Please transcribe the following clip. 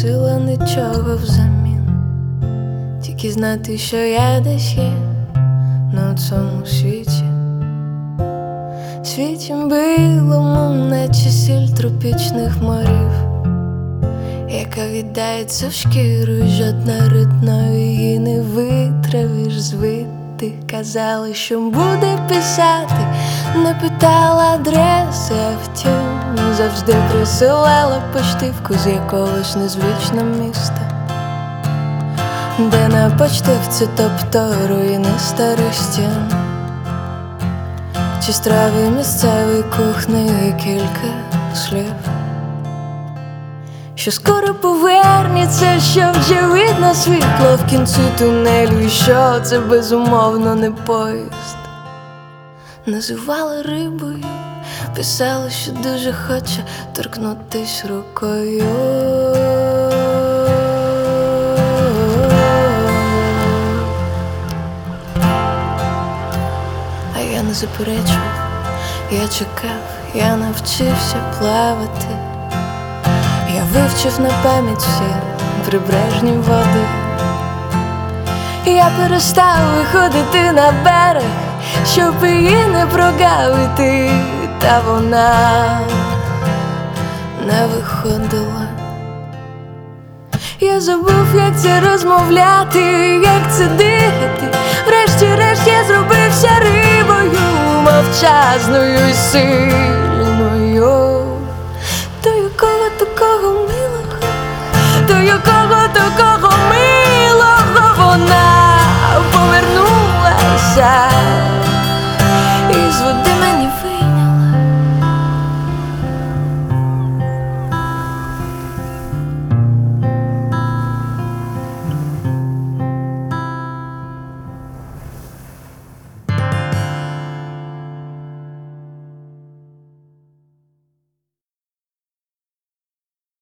просила нічого взамін, тільки знати, що я десь є на цьому світі. Світі білому, наче сіль тропічних морів, яка віддається в шкіру, і жодна ритна її не витравиш звити. Казали, що буде писати, не питала адреси, а втім завжди присилала поштивку з якогось незвичного міста, де на поштивці тобто руїни старих стін, чи страви місцевої кухні і кілька слів, що скоро повернеться, що вже видно світло в кінці тунелю, і що це безумовно не поїзд. Називала рибою, писала, що дуже хоче торкнутись рукою. А я не заперечував, я чекав, я навчився плавати. Я вивчив на пам'ять всі прибережні води. Я перестав виходити на берег, щоб її не прогавити, та вона не виходила. Я забув, як це розмовляти, як це дихати. Врешті-решт я зробився рибою, мовчазною і сильною. До якого такого милого, до якого такого милого вона повернулася.